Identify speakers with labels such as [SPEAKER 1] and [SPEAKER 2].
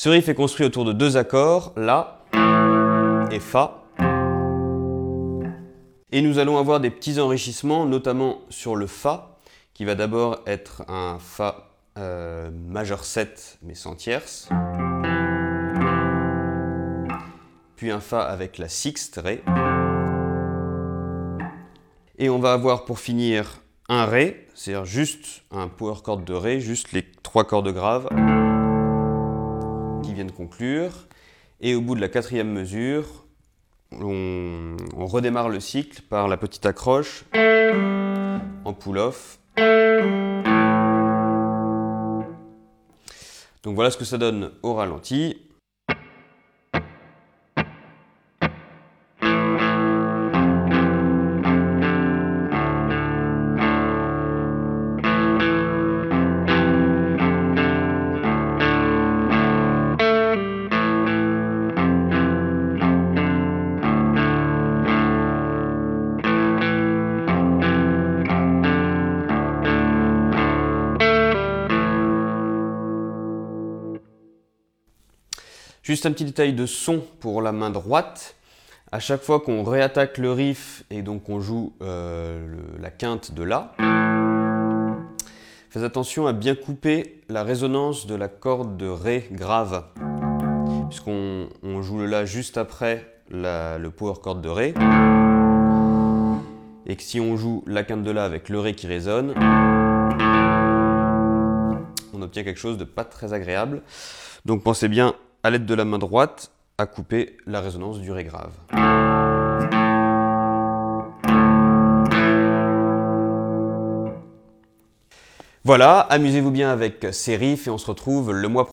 [SPEAKER 1] Ce riff est construit autour de deux accords, La et Fa. Et nous allons avoir des petits enrichissements, notamment sur le Fa, qui va d'abord être un Fa majeur 7, mais sans tierce. Puis un Fa avec la sixte, Ré. Et on va avoir pour finir un Ré, c'est-à-dire juste un power chord de Ré, juste les 3 cordes graves qui viennent conclure. Et au bout de la 4e mesure, on redémarre le cycle par la petite accroche en pull-off. Donc voilà ce que ça donne au ralenti. Juste un petit détail de son pour la main droite. À chaque fois qu'on réattaque le riff et donc on joue la quinte de La, faites attention à bien couper la résonance de la corde de Ré grave, puisqu'on joue le La juste après le power chord de Ré, et que si on joue la quinte de La avec le Ré qui résonne, on obtient quelque chose de pas très agréable. Donc pensez bien, à l'aide de la main droite, à couper la résonance du Ré grave. Voilà, amusez-vous bien avec ces riffs et on se retrouve le mois prochain.